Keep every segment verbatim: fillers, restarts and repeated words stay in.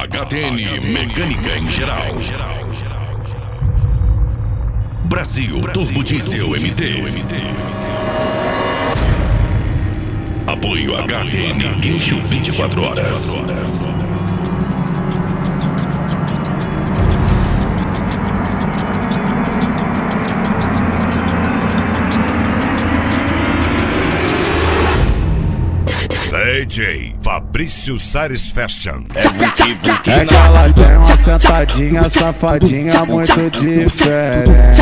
H T N Mecânica em Geral. Brasil Turbo Diesel M T. Apoio H T N Guincho vinte e quatro horas. D J Fabrício Sares Fashion. É que ela tem uma sentadinha safadinha muito diferente.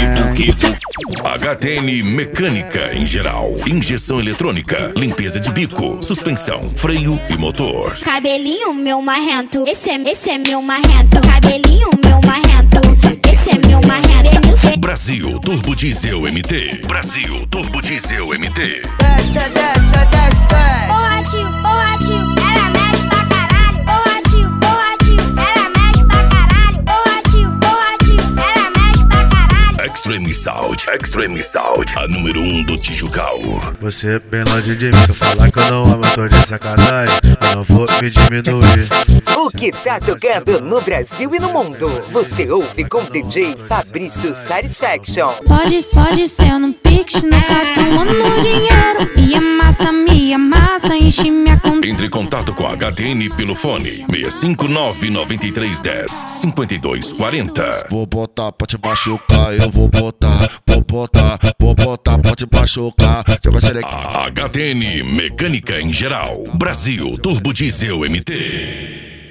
H T N Mecânica em Geral. Injeção eletrônica, limpeza de bico, suspensão, freio e motor. Cabelinho meu marrento, esse é, esse é meu marrento. Cabelinho meu marrento, esse é meu marrento. Brasil Turbo Diesel M T. Brasil Turbo Diesel M T. Porra tio, porra tio, ela mexe pra caralho. Porra tio, porra tio, ela mexe pra caralho. Porra tio, porra tio, ela mexe pra caralho. Extreme Sound, Extreme Sound, a número um do Tijucal. Você bem longe de mim, falar que eu não amo, eu tô de sacanagem. Eu não vou me diminuir. O que tá tocando no Brasil e no mundo, você ouve com D J Fabrício Satisfaction. Pode, pode ser no Pix, no cartão, no dinheiro. E a massa, minha massa, enche minha conta. Entre em contato com a H T N pelo fone seis cinco nove nove três um zero cinco dois quatro zero. Vou botar pra te machucar, eu vou botar, vou botar, vou botar pra te machucar. A H T N Mecânica em Geral. Brasil Turbo Diesel M T.